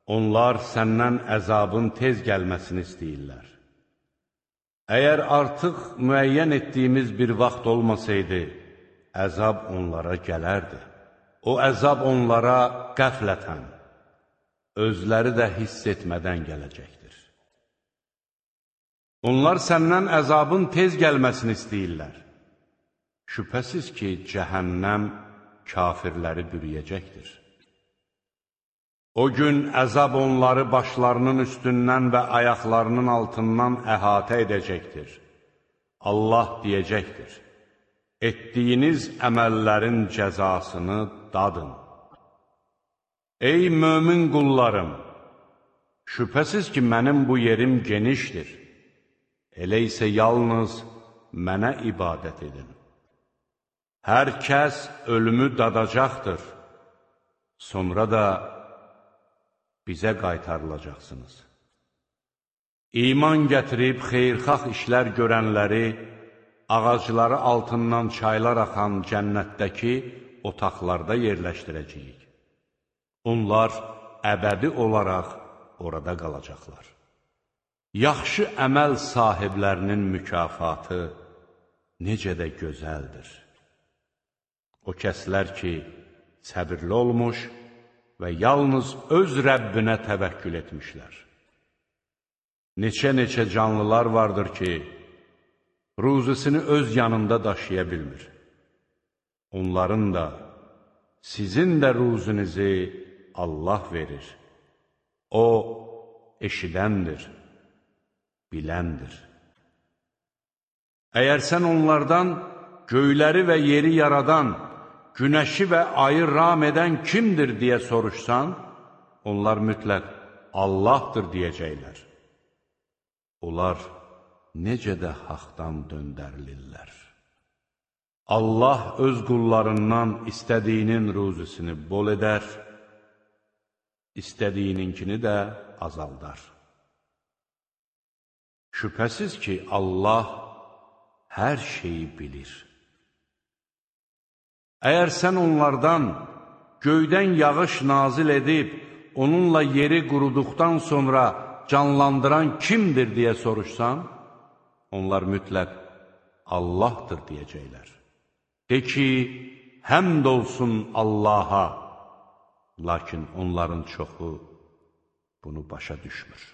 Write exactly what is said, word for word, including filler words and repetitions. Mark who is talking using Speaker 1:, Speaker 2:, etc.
Speaker 1: Onlar səndən əzabın tez gəlməsini istəyirlər. Əgər artıq müəyyən etdiyimiz bir vaxt olmasaydı, əzab onlara gələrdi. O əzab onlara qəflətən, özləri də hiss etmədən gələcəkdir. Onlar səndən əzabın tez gəlməsini istəyirlər. Şübhəsiz ki, cəhənnəm kafirləri bürüyəcəkdir. O gün əzab onları başlarının üstündən və ayaqlarının altından əhatə edəcəkdir. Allah deyəcəkdir: etdiyiniz əməllərin cəzasını dadın. Ey mömin qullarım! Şübhəsiz ki, mənim bu yerim genişdir. Elə isə yalnız mənə ibadət edin. Hər kəs ölümü dadacaqdır. Sonra da bizə qaytarılacaqsınız. İman gətirib xeyirxah işlər görənləri ağacları altından çaylar axan cənnətdəki otaqlarda yerləşdirəcəyik. Onlar əbədi olaraq orada qalacaqlar. Yaxşı əməl sahiblərinin mükafatı necə də gözəldir. O kəslər ki, səbirli olmuş və yalnız öz Rəbbinə təvəkkül etmişlər. Neçə-neçə canlılar vardır ki, ruzisini öz yanında daşıya bilmir. Onların da, sizin də ruzinizi Allah verir. O, eşidəndir, biləndir. Əgər sən onlardan göyləri və yeri yaradan, günəşi və ayı ram edən kimdir deyə soruşsan, onlar mütləq Allahdır deyəcəklər. Onlar necə də haqdan döndərilirlər. Allah öz qullarından istədiyinin ruzisini bol edər, istədiyininkini də azaldar. Şübhəsiz ki, Allah hər şeyi bilir. Əgər sən onlardan göydən yağış nazil edib, onunla yeri quruduqdan sonra canlandıran kimdir deyə soruşsan, onlar mütləq Allahdır deyəcəklər. De ki, həmd olsun Allaha, lakin onların çoxu bunu başa düşmür.